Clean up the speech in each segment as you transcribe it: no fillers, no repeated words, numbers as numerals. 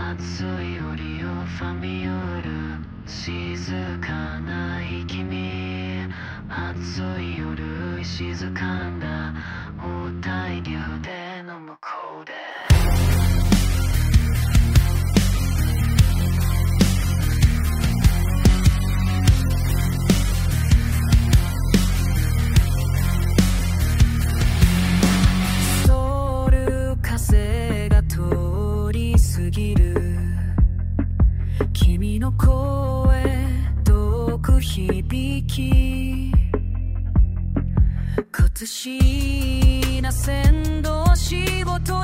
暑い夜よファミヨール静かない君暑い夜静かんだ大大流での向こうでソウル風が通り過ぎる君の声遠く響き屈しな線路仕事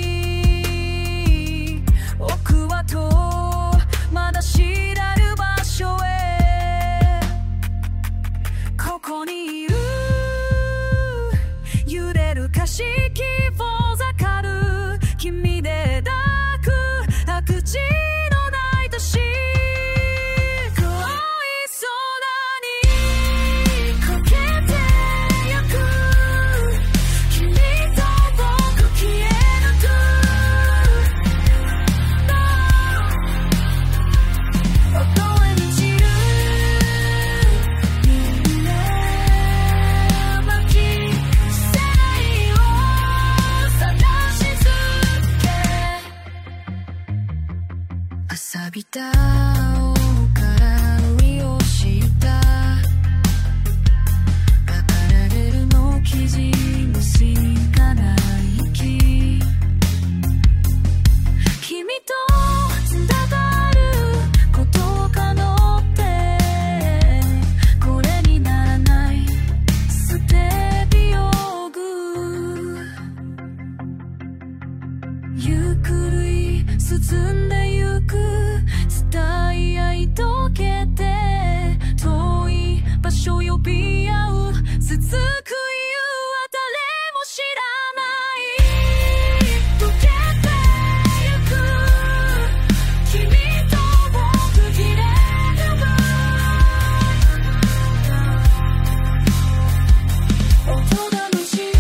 に奥はとまだ知らぬ場所へここにいる揺れる歌詞遠ざかる君で抱く白痴のない年恋空にこけてゆく君と僕消え抜く音へ満ちる夢巻き捨てないを探し続け錆びた青から売りをした語られるの記事のしかない息君とつながることを可能ってこれにならないステレオグゆっくり進んでゆく伝え合い溶けて遠い場所呼び合う続く理由は誰も知らない溶けてゆく君と僕切れる分音がむしる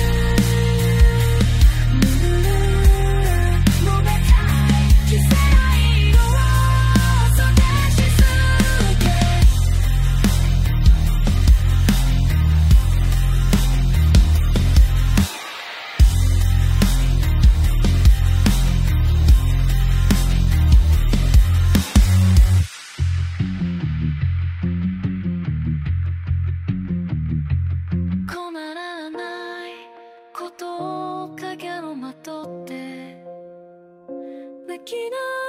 飲めたい着せない色を袖し続け困らないことを影をまとってできない